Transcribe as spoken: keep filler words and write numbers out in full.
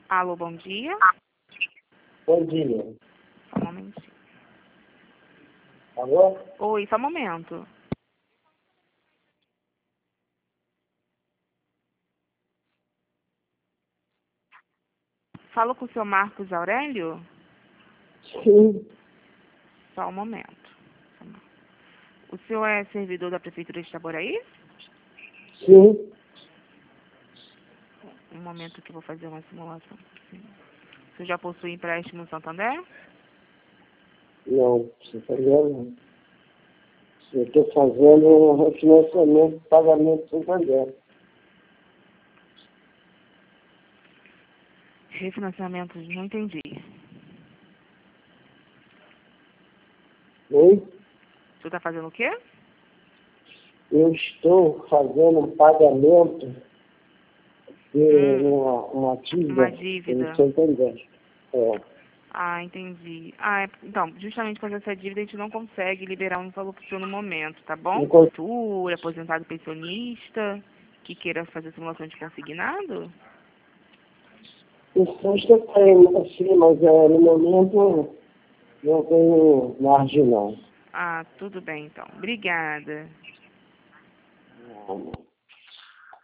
Alô, bom dia. Bom dia. Só um momentinho. Alô? Oi, só um momento. Falo com o seu Marcos Aurélio? Sim, Só um momento. O senhor é servidor da Prefeitura de Itaboraí? sim. Um momento que eu vou fazer uma simulação. Sim. O senhor já possui empréstimo no Santander? Não, você está vendo? Eu estou fazendo um refinanciamento, pagamento do Santander. Refinanciamento, não entendi. Oi? O senhor está fazendo o quê? Eu estou fazendo um pagamento de Hum, uma, uma dívida uma do dívida. Santander. É. Ah, entendi. Ah, é- então, justamente por essa dívida a gente não consegue liberar um valor pro senhor no momento, tá bom? Não con- Futuro, aposentado pensionista, que queira fazer simulação de consignado? Isso acho que eu tenho, assim, mas é, no momento não tenho margem, não. Ah, tudo bem então. Obrigada. Não.